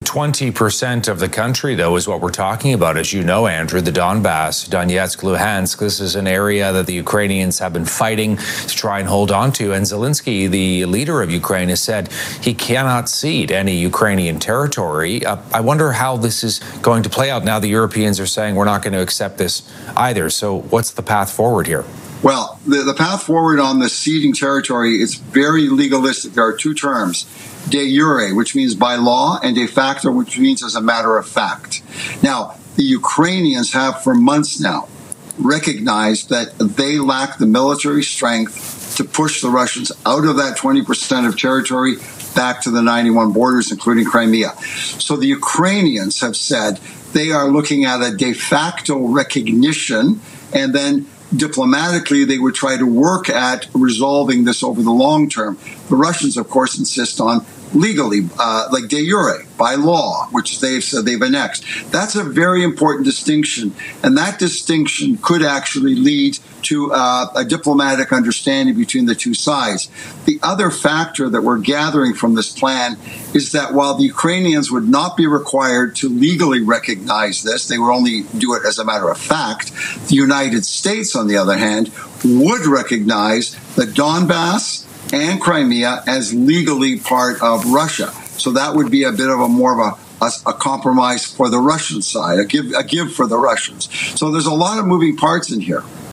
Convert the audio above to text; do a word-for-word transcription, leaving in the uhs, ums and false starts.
twenty percent of the country, though, is what we're talking about. As you know, Andrew, the Donbass, Donetsk, Luhansk, this is an area that the Ukrainians have been fighting to try and hold on to. And Zelensky, the leader of Ukraine, has said he cannot cede any Ukrainian territory. Uh, I wonder how this is going to play out now. The Europeans are saying we're not going to accept this either. So what's the path forward here? Well, the, the path forward on the ceding territory is very legalistic. There are two terms, de jure, which means by law, and de facto, which means as a matter of fact. Now, the Ukrainians have for months now recognized that they lack the military strength to push the Russians out of that twenty percent of territory back to the ninety-one borders, including Crimea. So the Ukrainians have said they are looking at a de facto recognition, and then diplomatically, they would try to work at resolving this over the long term. The Russians, of course, insist on legally, uh, like de jure, by law, which they've said they've annexed. That's a very important distinction, and that distinction could actually lead to uh, a diplomatic understanding between the two sides. The other factor that we're gathering from this plan is that while the Ukrainians would not be required to legally recognize this, they would only do it as a matter of fact, the United States, on the other hand, would recognize the Donbass and Crimea as legally part of Russia. So that would be a bit of a more of a, a, a compromise for the Russian side, a give, a give for the Russians. So there's a lot of moving parts in here.